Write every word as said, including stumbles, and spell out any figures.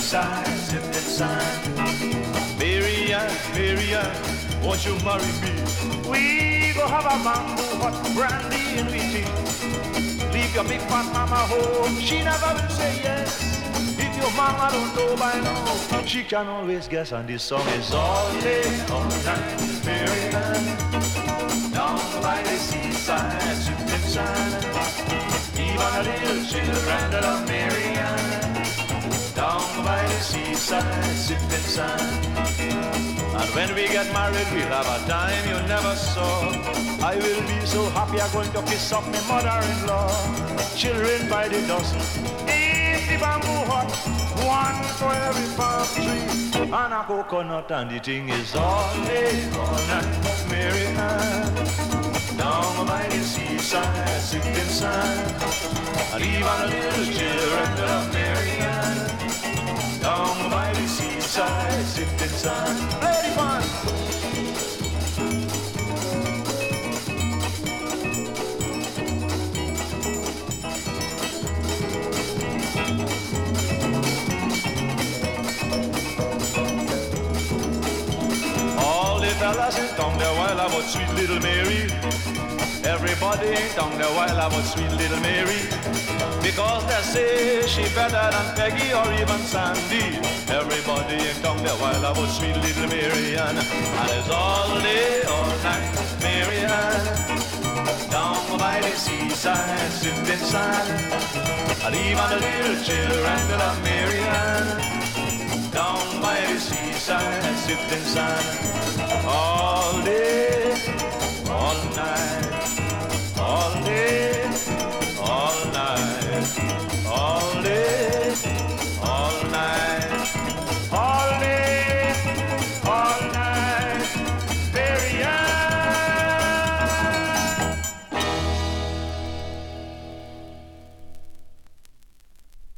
seaside, sipping sand. Marianne, Marianne, won't you marry me? We go have a mango hot brandy and we tea. Leave your big fat mama home, she never will say yes. If your mama don't know by now, she can always guess. And this song is all day, all night, Marianne. Down by the seaside, sipping sand. Even a little children that love Marianne. Down by the seaside, sipping sand. And when we get married, we'll have a time you never saw. I will be so happy I'm going to kiss up my mother-in-law. Children by the dozen, in the bamboo hut, one for every palm tree, and a coconut, and the thing is all day, all night, Marianne. Down by the seaside, sipping sand. And even a little children that love Marianne. Down by the seaside, sipping sand. Play the fun! All the fellas in town, they're wild about sweet little Mary. Everybody in town, they're wild about sweet little Mary. Because they say she better than Peggy or even Sandy. Everybody in town, they're wild about sweet little Marianne. And it's all day, all night, Marianne. Down by the seaside, sipping sand. And even the little children that love Marianne. Down by the seaside, sipping sand. All day, all night.